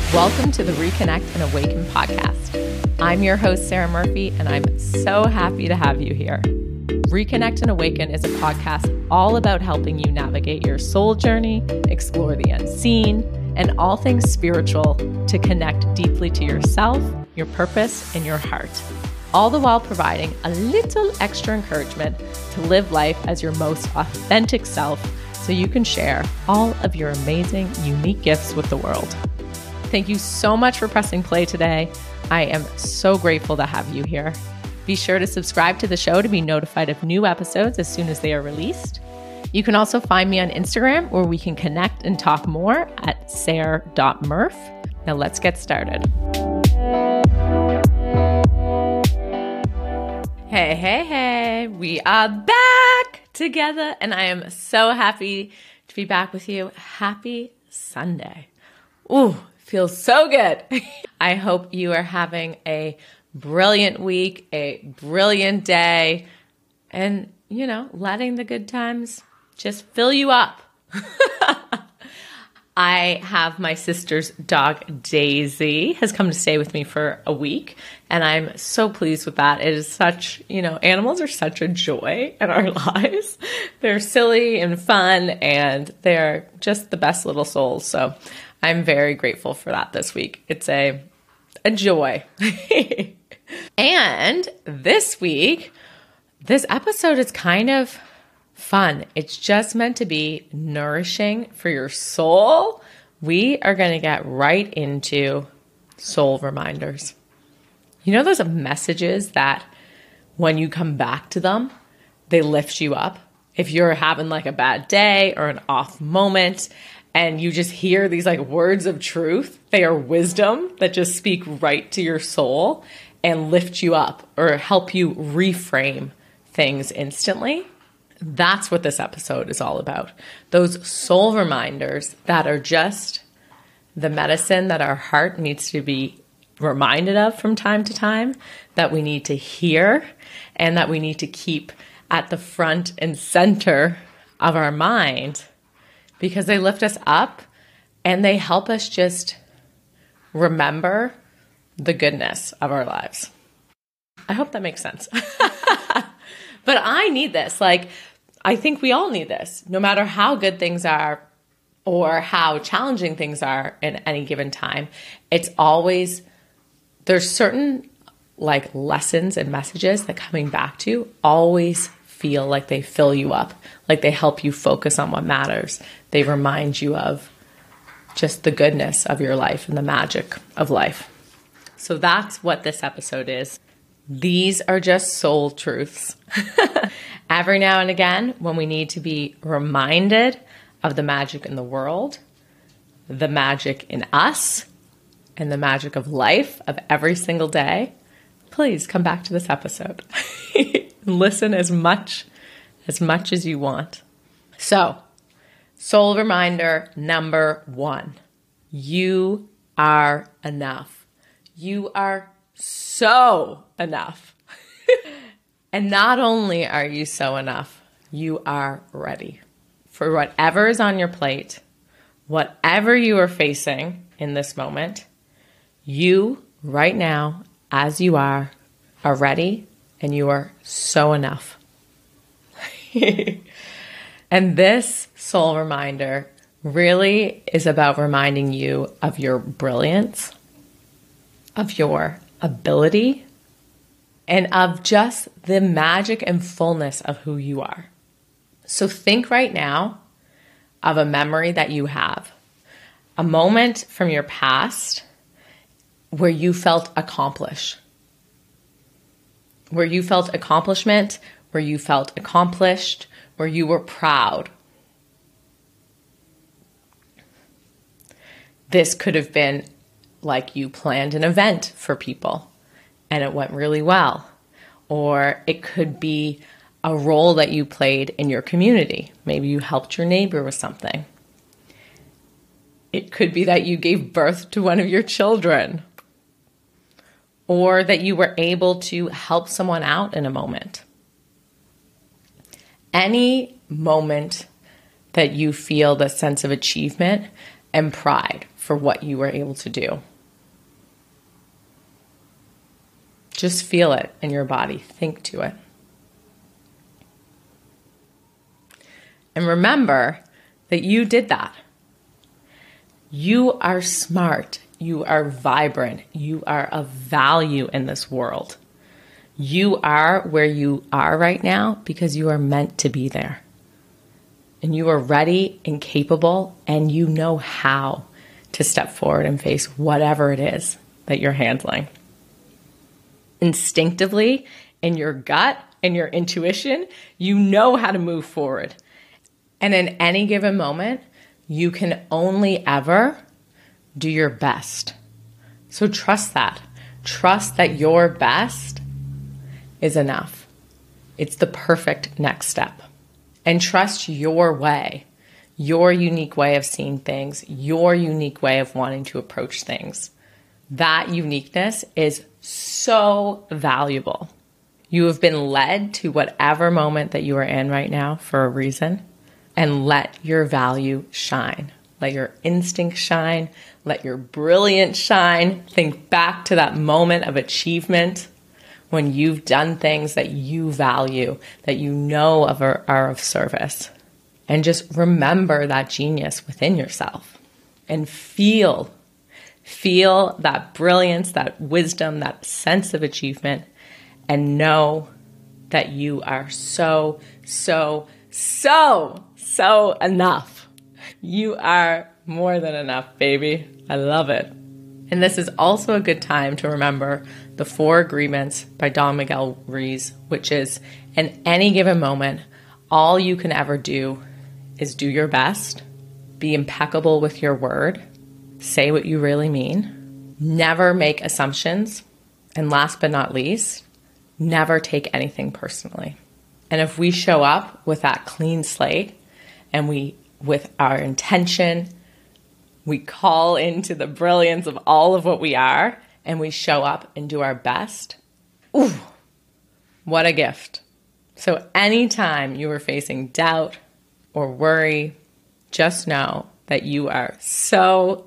Welcome to the Reconnect and Awaken podcast. I'm your host, Sarah Murphy, and I'm so happy to have you here. Reconnect and Awaken is a podcast all about helping you navigate your soul journey, explore the unseen, and all things spiritual to connect deeply to yourself, your purpose, and your heart. All the while providing a little extra encouragement to live life as your most authentic self so you can share all of your amazing, unique gifts with the world. Thank you so much for pressing play today. I am so grateful to have you here. Be sure to subscribe to the show to be notified of new episodes as soon as they are released. You can also find me on Instagram where we can connect and talk more at sarah.murph. Now let's get started. Hey, we are back together and I am so happy to be back with you. Happy Sunday. Ooh, feels so good. I hope you are having a brilliant week, a brilliant day, and, letting the good times just fill you up. I have my sister's dog, Daisy, has come to stay with me for a week, and I'm so pleased with that. It is such, animals are such a joy in our lives. They're silly and fun, and they're just the best little souls. So I'm very grateful for that this week. It's a joy. And this week, this episode is kind of fun. It's just meant to be nourishing for your soul. We are going to get right into soul reminders. You know those messages that when you come back to them, they lift you up? If you're having like a bad day or an off moment and you just hear these like words of truth, they are wisdom that just speak right to your soul and lift you up or help you reframe things instantly. That's what this episode is all about. Those soul reminders that are just the medicine that our heart needs to be reminded of from time to time, that we need to hear, and that we need to keep at the front and center of our mind because they lift us up and they help us just remember the goodness of our lives. I hope that makes sense. But I need this. I think we all need this. No matter how good things are or how challenging things are in any given time, there's certain lessons and messages that coming back to always feel like they fill you up, like they help you focus on what matters. They remind you of just the goodness of your life and the magic of life. So that's what this episode is. These are just soul truths. Every now and again, when we need to be reminded of the magic in the world, the magic in us, and the magic of life of every single day, please come back to this episode. Listen as much as you want. So, soul reminder number 1. You are enough. You are so enough. And not only are you so enough, you are ready for whatever is on your plate, whatever you are facing in this moment. You, right now, as you are ready, and you are so enough. And this soul reminder really is about reminding you of your brilliance, of your ability, and of just the magic and fullness of who you are. So think right now of a memory that you have, a moment from your past where you felt accomplished, where you felt accomplishment, where you felt accomplished, where you were proud. This could have been like you planned an event for people and it went really well. Or it could be a role that you played in your community. Maybe you helped your neighbor with something. It could be that you gave birth to one of your children. Or that you were able to help someone out in a moment. Any moment that you feel the sense of achievement and pride for what you were able to do. Just feel it in your body. Think to it. And remember that you did that. You are smart. You are vibrant. You are of value in this world. You are where you are right now because you are meant to be there. And you are ready and capable, and you know how to step forward and face whatever it is that you're handling. Instinctively, in your gut and your intuition, you know how to move forward. And in any given moment, you can only ever do your best. So trust that. Trust that your best is enough. It's the perfect next step. And trust your way, your unique way of seeing things, your unique way of wanting to approach things. That uniqueness is so valuable. You have been led to whatever moment that you are in right now for a reason. And let your value shine. Let your instinct shine. Let your brilliance shine. Think back to that moment of achievement when you've done things that you value, that you know are of service. And just remember that genius within yourself. And feel that brilliance, that wisdom, that sense of achievement. And know that you are so enough. You are more than enough, baby. I love it. And this is also a good time to remember the 4 agreements by Don Miguel Ruiz, which is in any given moment, all you can ever do is do your best, be impeccable with your word, say what you really mean, never make assumptions, and last but not least, never take anything personally. And if we show up with that clean slate and with our intention, we call into the brilliance of all of what we are and we show up and do our best, ooh, what a gift. So anytime you are facing doubt or worry, just know that you are so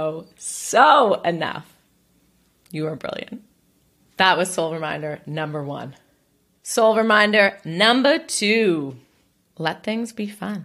enough. You are brilliant. That was soul reminder number 1. Soul reminder number 2, let things be fun.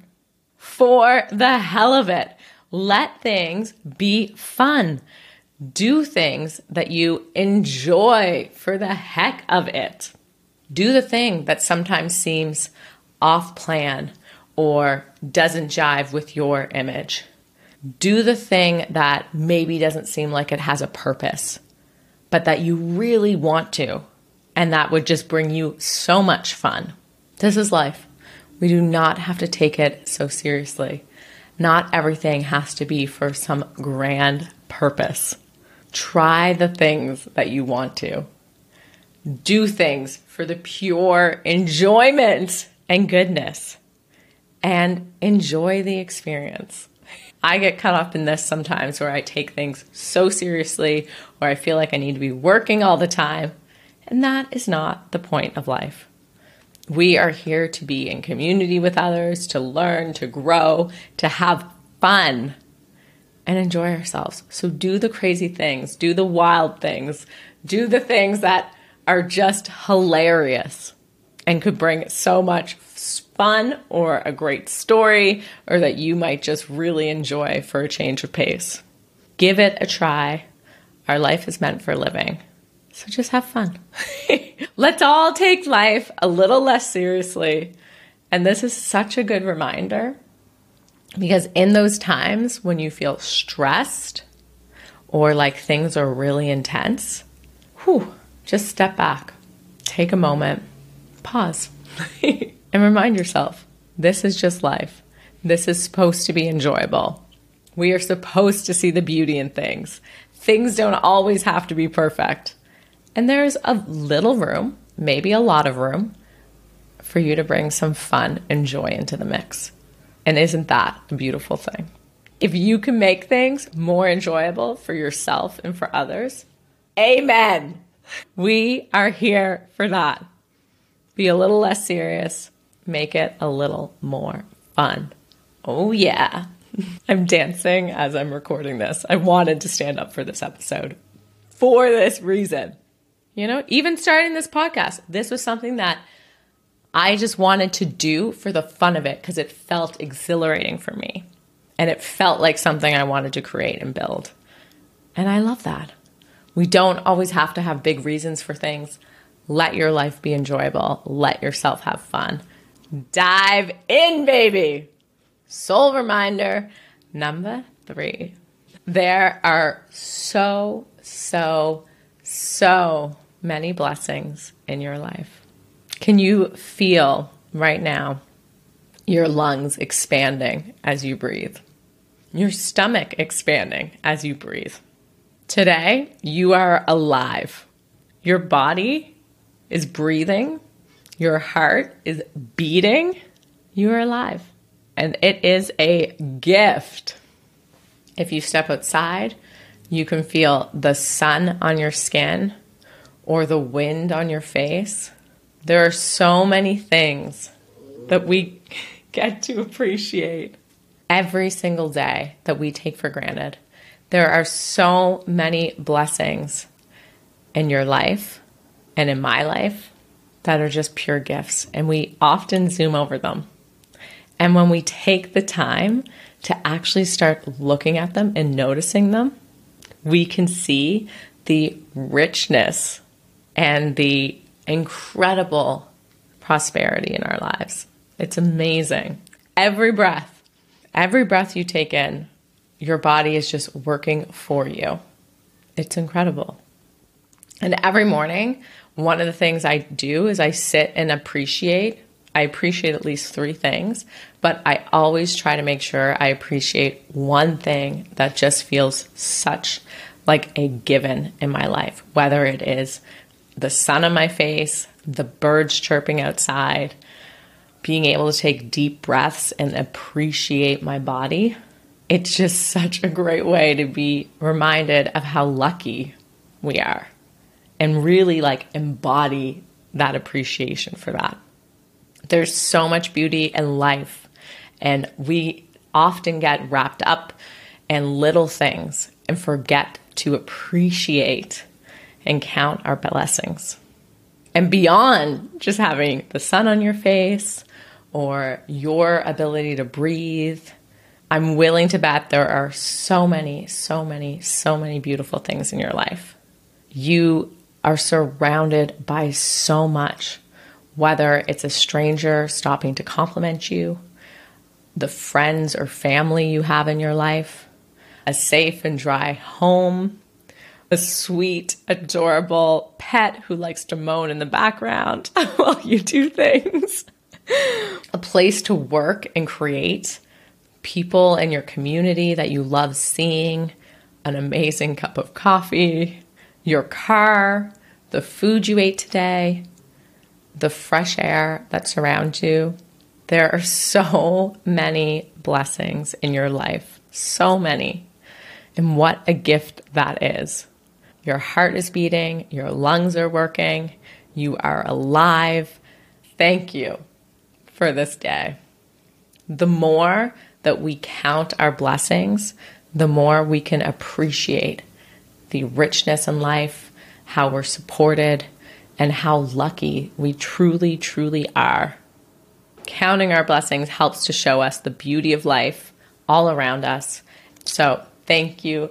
For the hell of it, let things be fun. Do things that you enjoy for the heck of it. Do the thing that sometimes seems off plan or doesn't jive with your image. Do the thing that maybe doesn't seem like it has a purpose, but that you really want to. And that would just bring you so much fun. This is life. We do not have to take it so seriously. Not everything has to be for some grand purpose. Try the things that you want to. Do things for the pure enjoyment and goodness. And enjoy the experience. I get caught up in this sometimes where I take things so seriously, where I feel like I need to be working all the time. And that is not the point of life. We are here to be in community with others, to learn, to grow, to have fun, and enjoy ourselves. So do the crazy things, do the wild things, do the things that are just hilarious and could bring so much fun or a great story, or that you might just really enjoy for a change of pace. Give it a try. Our life is meant for living. So just have fun. Let's all take life a little less seriously. And this is such a good reminder because in those times when you feel stressed or like things are really intense, just step back, take a moment, pause, and remind yourself, this is just life. This is supposed to be enjoyable. We are supposed to see the beauty in things. Things don't always have to be perfect. And there's a little room, maybe a lot of room, for you to bring some fun and joy into the mix. And isn't that a beautiful thing? If you can make things more enjoyable for yourself and for others, amen. We are here for that. Be a little less serious. Make it a little more fun. Oh yeah. I'm dancing as I'm recording this. I wanted to stand up for this episode for this reason. You know, even starting this podcast, this was something that I just wanted to do for the fun of it because it felt exhilarating for me. And it felt like something I wanted to create and build. And I love that. We don't always have to have big reasons for things. Let your life be enjoyable. Let yourself have fun. Dive in, baby. Soul reminder number 3. There are so many blessings in your life. Can you feel right now your lungs expanding as you breathe? Your stomach expanding as you breathe? Today, you are alive. Your body is breathing. Your heart is beating. You are alive. And it is a gift. If you step outside, you can feel the sun on your skin or the wind on your face. There are so many things that we get to appreciate every single day that we take for granted. There are so many blessings in your life and in my life that are just pure gifts, and we often zoom over them. And when we take the time to actually start looking at them and noticing them, we can see the richness and the incredible prosperity in our lives. It's amazing. Every breath you take in, your body is just working for you. It's incredible. And every morning, one of the things I do is I sit and appreciate. I appreciate at least 3 things, but I always try to make sure I appreciate one thing that just feels such like a given in my life, whether it is the sun on my face, the birds chirping outside, being able to take deep breaths and appreciate my body. It's just such a great way to be reminded of how lucky we are and really embody that appreciation for that. There's so much beauty in life, and we often get wrapped up in little things and forget to appreciate and count our blessings. And beyond just having the sun on your face or your ability to breathe, I'm willing to bet there are so many beautiful things in your life. You are surrounded by so much, whether it's a stranger stopping to compliment you, the friends or family you have in your life, a safe and dry home, a sweet, adorable pet who likes to moan in the background while you do things, a place to work and create, people in your community that you love seeing, an amazing cup of coffee, your car, the food you ate today, the fresh air that surrounds you. There are so many blessings in your life, so many. And what a gift that is. Your heart is beating, your lungs are working, you are alive. Thank you for this day. The more that we count our blessings, the more we can appreciate the richness in life, how we're supported, and how lucky we truly are. Counting our blessings helps to show us the beauty of life all around us. So thank you.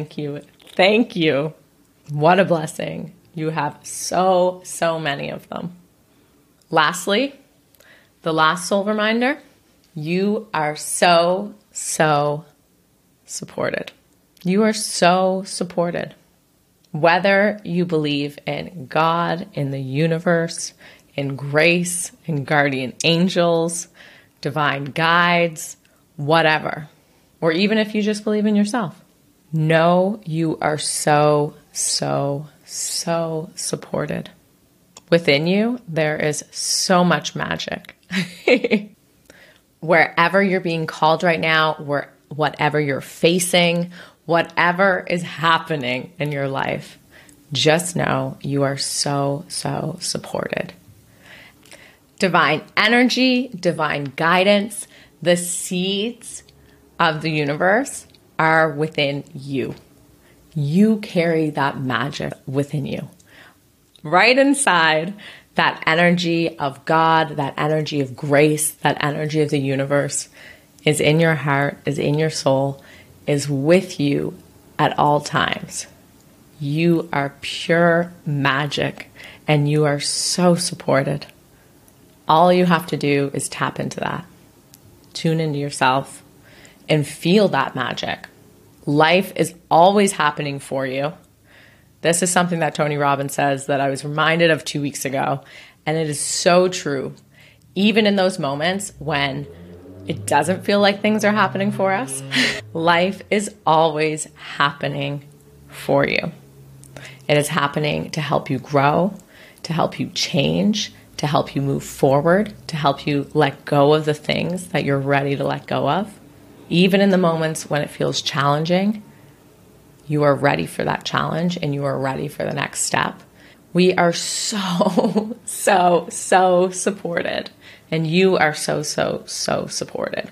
What a blessing. You have so many of them. Lastly, the last soul reminder, you are so supported. You are so supported. Whether you believe in God, in the universe, in grace, in guardian angels, divine guides, whatever, or even if you just believe in yourself, know you are so supported. Within you, there is so much magic. Wherever you're being called right now, whatever you're facing, whatever is happening in your life, just know you are so supported. Divine energy, divine guidance, the seeds of the universe are within you. You carry that magic within you. Right inside, that energy of God, that energy of grace, that energy of the universe is in your heart, is in your soul, is with you at all times. You are pure magic and you are so supported. All you have to do is tap into that. Tune into yourself and feel that magic. Life is always happening for you. This is something that Tony Robbins says that I was reminded of 2 weeks ago, and it is so true. Even in those moments when it doesn't feel like things are happening for us, life is always happening for you. It is happening to help you grow, to help you change, to help you move forward, to help you let go of the things that you're ready to let go of. Even in the moments when it feels challenging, you are ready for that challenge and you are ready for the next step. We are so supported. And you are so supported.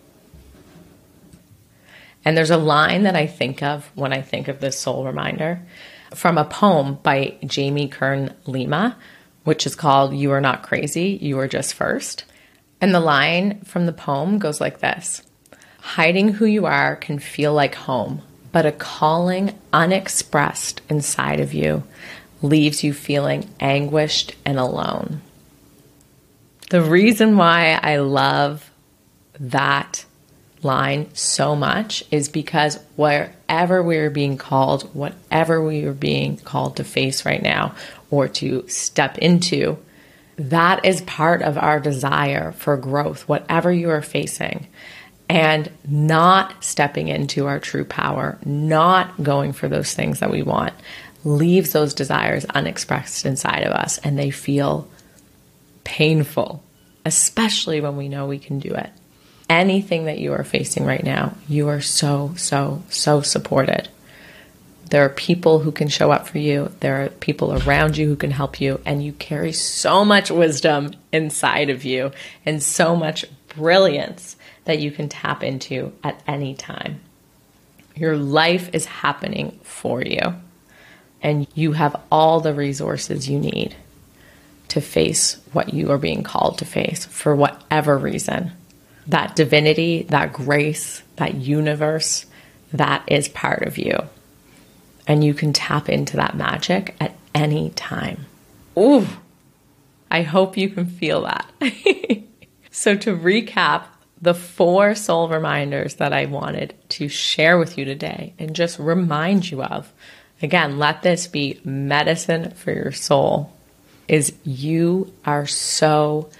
And there's a line that I think of when I think of this soul reminder from a poem by Jamie Kern Lima, which is called "You Are Not Crazy, You Are Just First." And the line from the poem goes like this: hiding who you are can feel like home, but a calling unexpressed inside of you leaves you feeling anguished and alone. The reason why I love that line so much is because wherever we're being called, whatever we are being called to face right now or to step into, that is part of our desire for growth, whatever you are facing. And not stepping into our true power, not going for those things that we want, leaves those desires unexpressed inside of us, and they feel painful, especially when we know we can do it. Anything that you are facing right now, you are so supported. There are people who can show up for you. There are people around you who can help you, and you carry so much wisdom inside of you and so much brilliance that you can tap into at any time. Your life is happening for you, and you have all the resources you need to face what you are being called to face for whatever reason. That divinity, that grace, that universe, that is part of you. And you can tap into that magic at any time. Ooh, I hope you can feel that. So to recap, the 4 soul reminders that I wanted to share with you today and just remind you of, again, let this be medicine for your soul, is you are so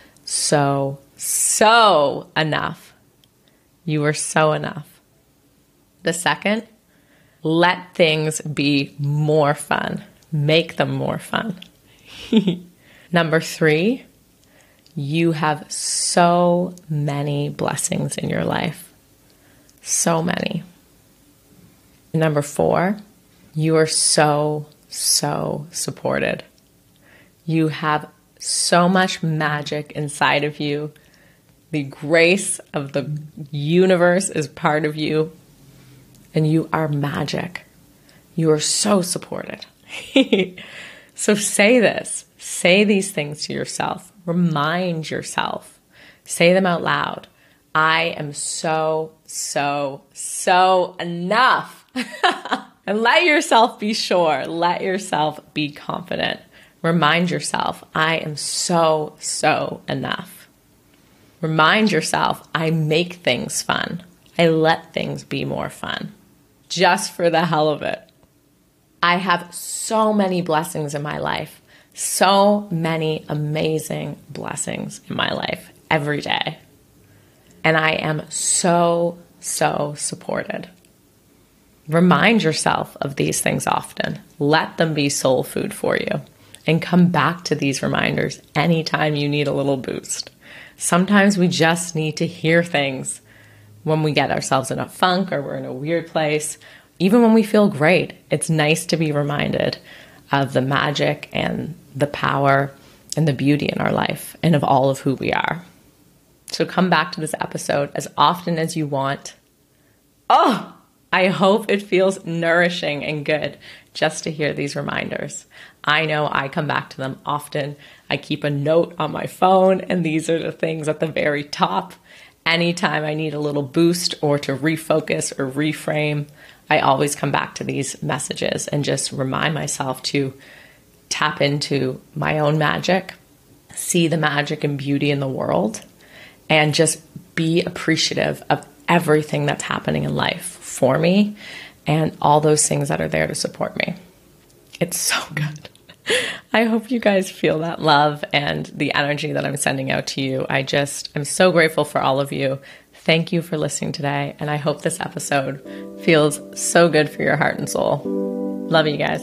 enough. You are so enough. The second, let things be more fun. Make them more fun. Number 3, you have so many blessings in your life. So many. Number 4, you are so supported. You have so much magic inside of you. The grace of the universe is part of you. And you are magic. You are so supported. So say this. Say these things to yourself. Remind yourself. Say them out loud. I am so enough. And let yourself be sure. Let yourself be confident. Remind yourself, I am so enough. Remind yourself, I make things fun. I let things be more fun. Just for the hell of it. I have so many blessings in my life. So many amazing blessings in my life every day. And I am so supported. Remind yourself of these things often. Let them be soul food for you. And come back to these reminders anytime you need a little boost. Sometimes we just need to hear things when we get ourselves in a funk or we're in a weird place. Even when we feel great, it's nice to be reminded of the magic and the power and the beauty in our life and of all of who we are. So come back to this episode as often as you want. Oh, I hope it feels nourishing and good just to hear these reminders. I know I come back to them often. I keep a note on my phone, and these are the things at the very top. Anytime I need a little boost or to refocus or reframe, I always come back to these messages and just remind myself to tap into my own magic, see the magic and beauty in the world, and just be appreciative of everything that's happening in life for me and all those things that are there to support me. It's so good. I hope you guys feel that love and the energy that I'm sending out to you. I'm so grateful for all of you. Thank you for listening today, and I hope this episode feels so good for your heart and soul. Love you guys.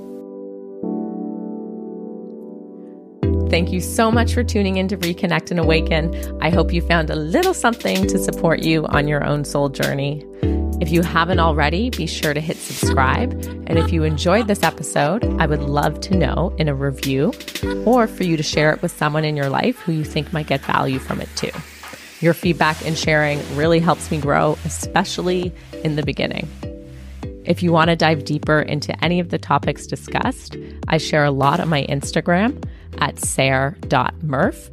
Thank you so much for tuning in to Reconnect and Awaken. I hope you found a little something to support you on your own soul journey. If you haven't already, be sure to hit subscribe. And if you enjoyed this episode, I would love to know in a review or for you to share it with someone in your life who you think might get value from it too. Your feedback and sharing really helps me grow, especially in the beginning. If you want to dive deeper into any of the topics discussed, I share a lot on my Instagram at sar.murph,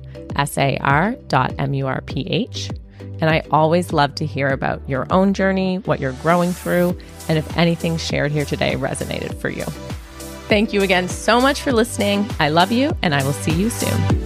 SAR.MURPH. And I always love to hear about your own journey, what you're growing through, and if anything shared here today resonated for you. Thank you again so much for listening. I love you, and I will see you soon.